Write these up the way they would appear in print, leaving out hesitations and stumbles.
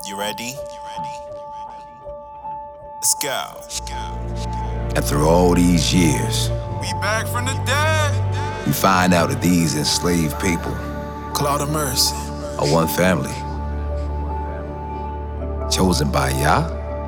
You ready? Let's go. After all these years, We back from the dead. we find out that these enslaved people Cloud of mercy. are one family, chosen by Yah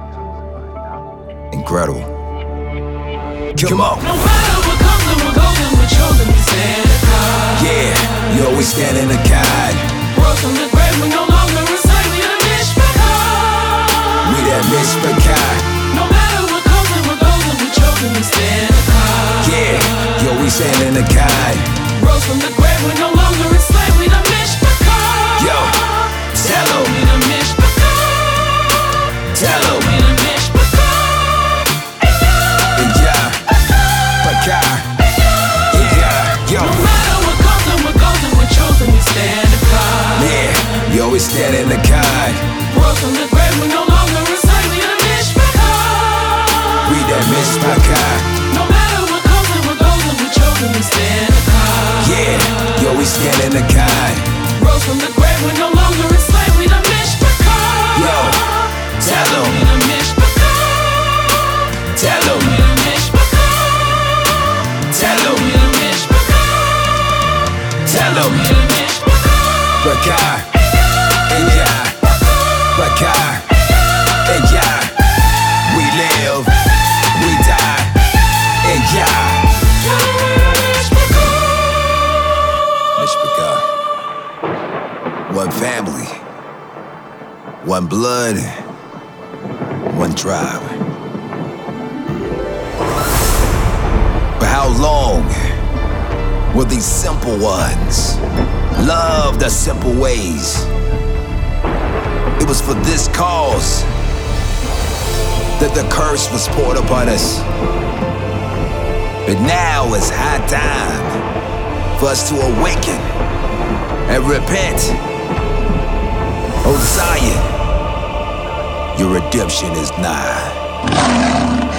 and Gretel. Come on. No matter what comes and what goes, and we're chosen to stand apart. Yeah, you always stand in the guide. Rose from the grave, we no longer enslaved, we the mishpachah. We that mishpachah. No matter what comes and what goes, and we're chosen to stand apart. Yeah, you always stand in the guide. Rose from the grave, we no longer enslaved, we the mishpachah. Yo, tell 'em. We the mishpachah. Tell 'em. We the mishpachah. And Yah, Pachah. Yeah, yo. No matter what comes and what goes, and we're chosen to stand apart. Yeah, you always stand in the guide. Rose from the grave, we no longer enslaved, we the mishpachah. We that mishpachah. No matter what comes and what goes, and we're chosen to stand apart. Yeah, you always stand in the guide. Rose from the grave, we're no longer enslaved, we the mishpachah. Yo, tell 'em. We the mishpachah. Tell 'em. We the mishpachah. Tell 'em. We the mishpachah. Tell 'em. We the mishpachah. Pachah. And Yah, Pachah. And Yah. We live, we die. And Yah. Mishpachah. One family, one blood, one tribe. But how long will these simple ones love the simple ways? It was for this cause that the curse was poured upon us. But now it's high time for us to awaken and repent. Oh Zion, your redemption is nigh.